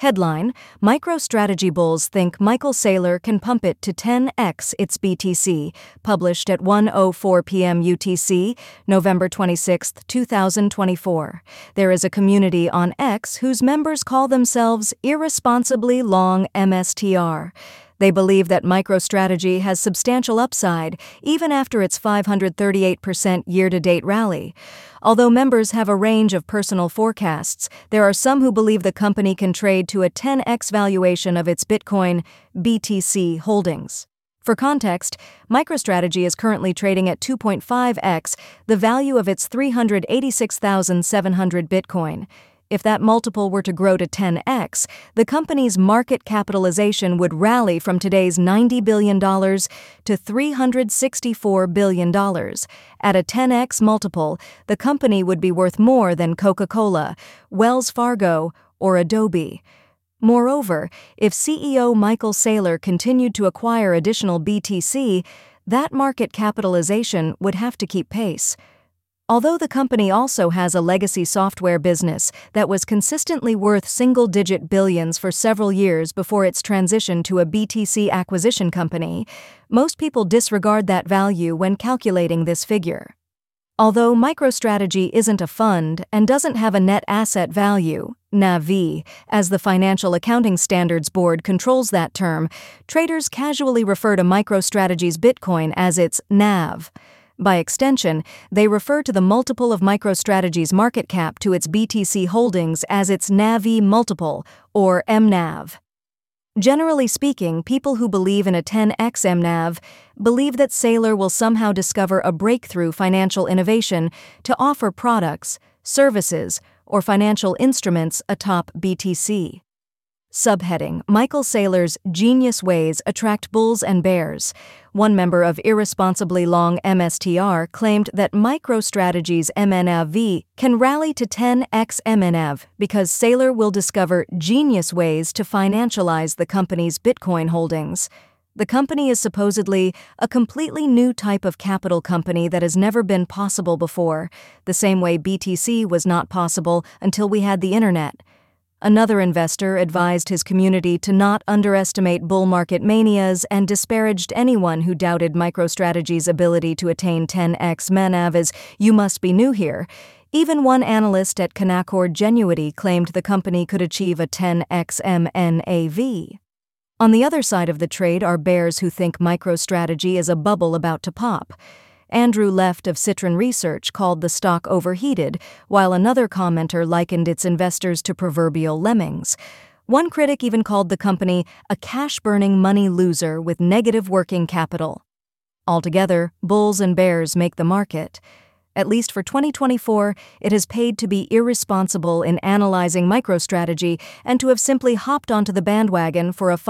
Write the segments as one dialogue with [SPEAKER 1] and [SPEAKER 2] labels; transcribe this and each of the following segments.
[SPEAKER 1] Headline: MicroStrategy bulls think Michael Saylor can pump it to 10x its BTC, published at 1:04 p.m. UTC, November 26, 2024. There is a community on X whose members call themselves Irresponsibly Long MSTR. They believe that MicroStrategy has substantial upside, even after its 538% year-to-date rally. Although members have a range of personal forecasts, there are some who believe the company can trade to a 10x valuation of its Bitcoin BTC holdings. For context, MicroStrategy is currently trading at 2.5x the value of its 386,700 Bitcoin. If that multiple were to grow to 10x, the company's market capitalization would rally from today's $90 billion to $364 billion. At a 10x multiple, the company would be worth more than Coca-Cola, Wells Fargo, or Adobe. Moreover, if CEO Michael Saylor continued to acquire additional BTC, that market capitalization would have to keep pace. Although the company also has a legacy software business that was consistently worth single-digit billions for several years before its transition to a BTC acquisition company, most people disregard that value when calculating this figure. Although MicroStrategy isn't a fund and doesn't have a net asset value, NAV, as the Financial Accounting Standards Board controls that term, traders casually refer to MicroStrategy's Bitcoin as its NAV. By extension, they refer to the multiple of MicroStrategy's market cap to its BTC holdings as its NAV multiple, or MNAV. Generally speaking, people who believe in a 10x MNAV believe that Saylor will somehow discover a breakthrough financial innovation to offer products, services, or financial instruments atop BTC. Subheading: Michael Saylor's genius ways attract bulls and bears. One member of Irresponsibly Long MSTR claimed that MicroStrategy's MNAV can rally to 10x MNAV because Saylor will discover genius ways to financialize the company's Bitcoin holdings. The company is supposedly a completely new type of capital company that has never been possible before, the same way BTC was not possible until we had the internet. Another investor advised his community to not underestimate bull market manias and disparaged anyone who doubted MicroStrategy's ability to attain 10x MNAV as "you must be new here." Even one analyst at Canaccord Genuity claimed the company could achieve a 10x MNAV. On the other side of the trade are bears who think MicroStrategy is a bubble about to pop. Andrew Left of Citron Research called the stock overheated, while another commenter likened its investors to proverbial lemmings. One critic even called the company a cash-burning money loser with negative working capital. Altogether, bulls and bears make the market. At least for 2024, it has paid to be irresponsible in analyzing MicroStrategy and to have simply hopped onto the bandwagon for a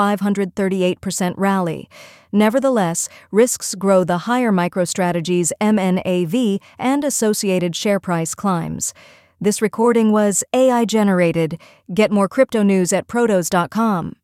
[SPEAKER 1] 538% rally. Nevertheless, risks grow the higher MicroStrategy's MNAV and associated share price climbs. This recording was AI generated. Get more crypto news at protos.com.